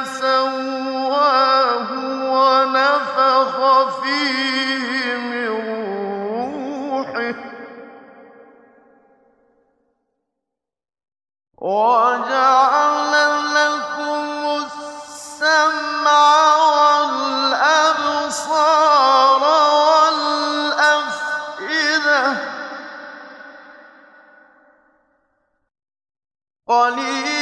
سَوَّاهُ وَنَفَخَ فِيهِ مِن رُّوحِهِ وَجَعَلَ لَكُمُ السَّمْعَ وَالْأَبْصَارَ وَالْأَفْئِدَةَ ۚ قَلِيلًا